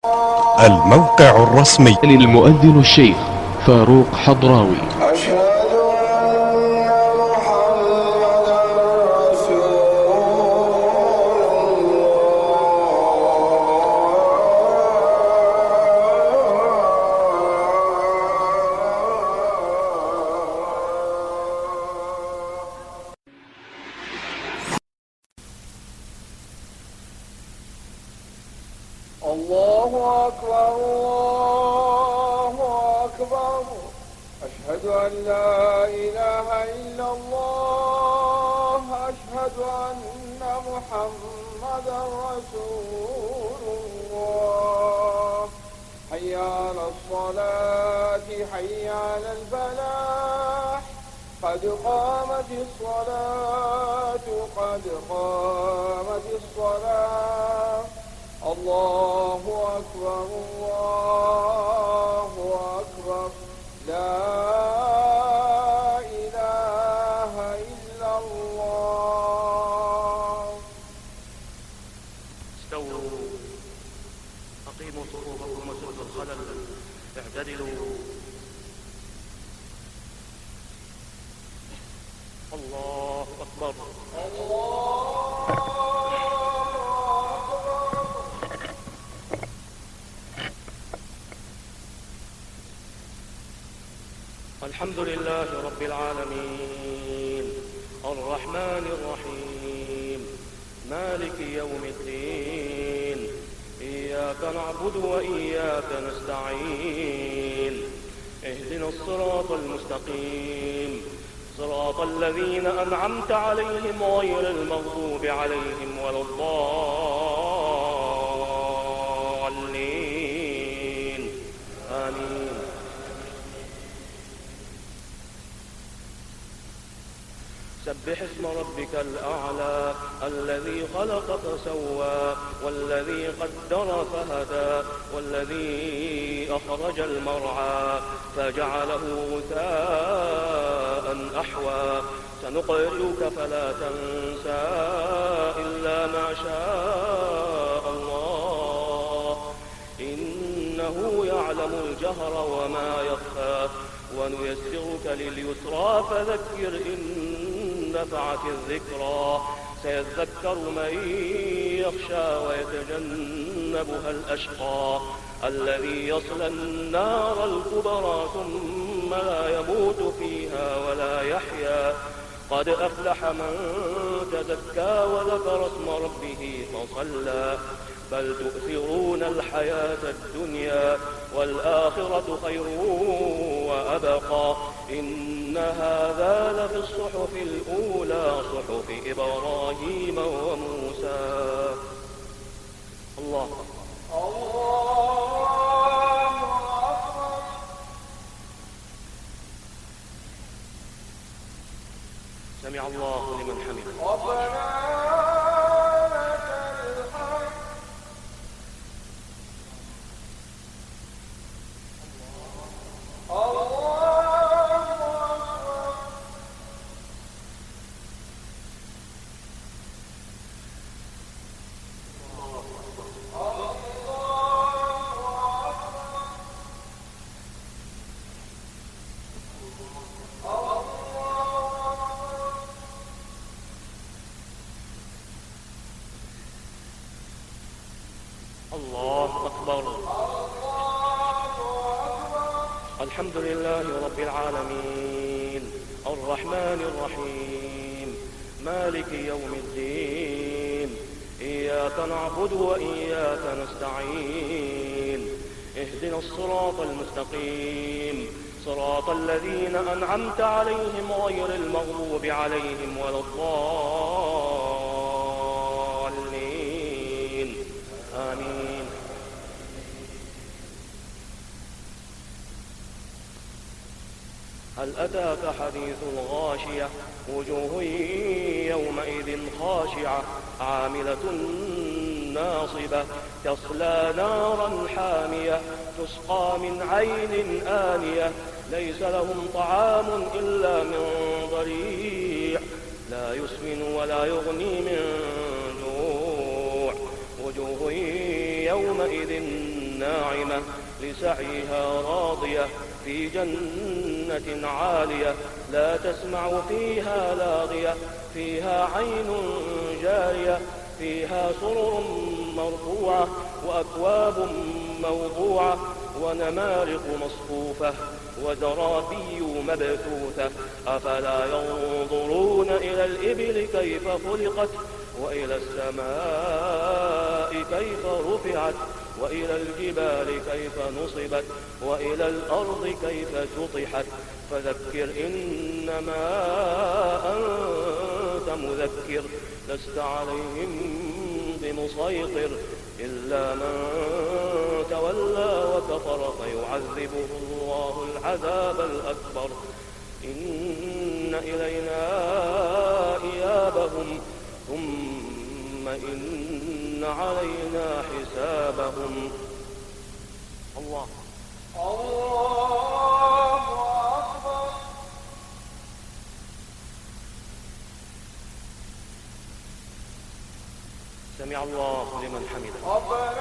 الموقع الرسمي للمؤذن الشيخ فاروق حضراوي. أشهد أن محمدا رسول الله. الله أكبر الله أكبر. أشهد أن لا إله إلا الله. أشهد أن محمدا رسول الله. حي على الصلاة حي على الفلاح. قد قامت الصلاة قد قامت الصلاة. الله أكبر الله أكبر. لا إله إلا الله. استووا أقيموا صفوفكم وسدوا الخلل اعتدلوا. الله أكبر. الحمد لله رب العالمين الرحمن الرحيم مالك يوم الدين. إياك نعبد وإياك نستعين. اهدنا الصراط المستقيم صراط الذين أنعمت عليهم غير المغضوب عليهم ولا الضالين. آمين. سبح اسم ربك الأعلى الذي خلق فسوى والذي قدر فهدى والذي أخرج المرعى فجعله غثاء أحوى. سنقرئك فلا تنسى إلا ما شاء الله إنه يعلم الجهر وما يخفى. ونيسرك لليسرى فذكر إن نفعت الذكرى. سيذكر من يخشى ويتجنبها الأشقى الذي يصلى النار الكبرى ثم لا يموت فيها ولا يحيا. قد أفلح من تزكى وذكر اسم ربه فصلى. بل تؤثرون الحياة الدنيا والآخرة خير وأبقى. إن هذا لفي الصحف الأولى صحف إبراهيم وموسى. الله الله أكبر. سمع الله لمن حمده. ربنا لك الحمد. الله أكبر. الله أكبر. الحمد لله رب العالمين الرحمن الرحيم مالك يوم الدين. إياك نعبد وإياك نستعين. اهدنا الصراط المستقيم صراط الذين أنعمت عليهم غير المغضوب عليهم ولا الضالين. آمين. هل أتاك حديث الغاشية وجوه يومئذ خاشعة عاملة ناصبة تصلى نارا حامية تسقى من عين آنية ليس لهم طعام إلا من ضريع لا يسمن ولا يغني من جوع. وجوه يومئذ ناعمة لسعيها راضية في جنة عالية لا تسمع فيها لاغية فيها عين جارية فيها سرر مرفوعة وأكواب موضوعة ونمارق مصفوفة وزرابي مبثوثة أفلا ينظرون إلى الإبل كيف خلقت وإلى السماء كيف رفعت وإلى الجبال كيف نصبت وإلى الأرض كيف سطحت فذكر إنما أنت مذكر لست عليهم بمسيطر إلا من تولى وكفر فيعذبه الله العذاب الأكبر إن إلينا إيابهم ثم إن علينا حسابهم. الله الله أكبر. سمع الله لمن حمده. ربنا